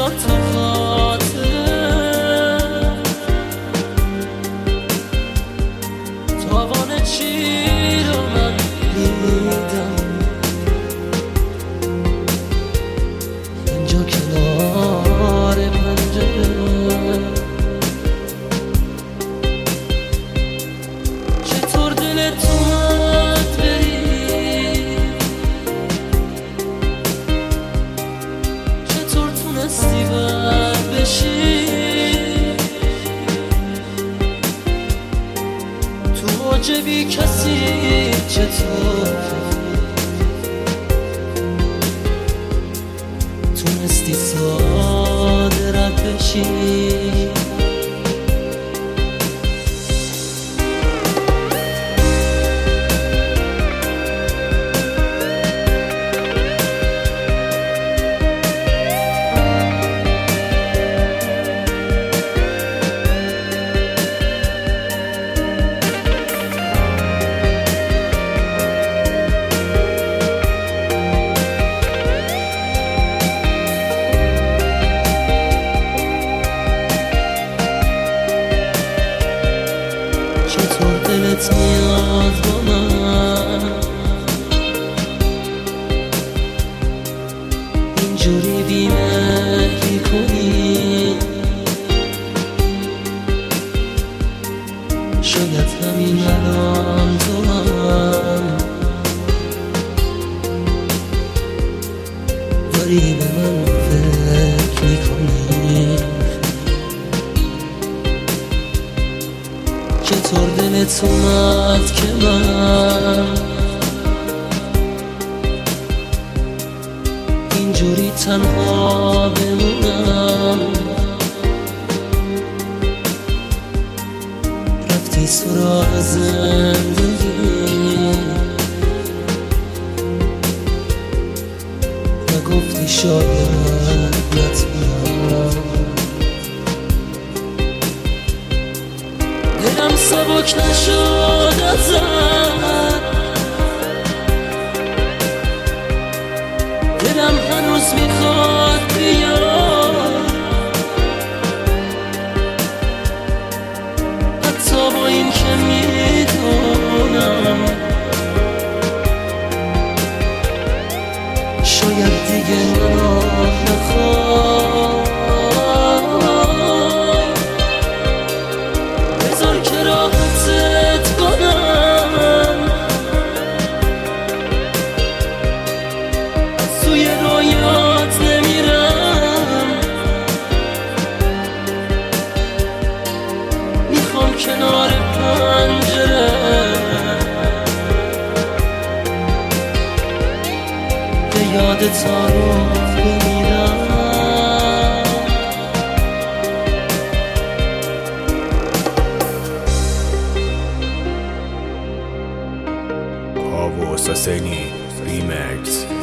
با تو خاطره تاوان چی رو من دیدم اینجا کنار پنجره چطور دلت اومد بری چطور تونستی بد بشی تو عجبی کسی چطور تونستی ساده رد بشی چطور دلت میاد با من اینجوری بی‌مهری کنی شاید همین الان تو هم داری به من فکر میکنی چطور دلت اومد که من اینجوری تنها بمونم رفتی سراغ زندگی نگفتی شاید نتونم دلم سبک نشد ازت دلم هنوز میخواد بیاد حتی با این که میدونم شاید دیگه منو نخواد که راحتت کنم از توی رویات نمیرم میخوام کنار پنجره به یادت رو بمیرم Havo Saseni Remix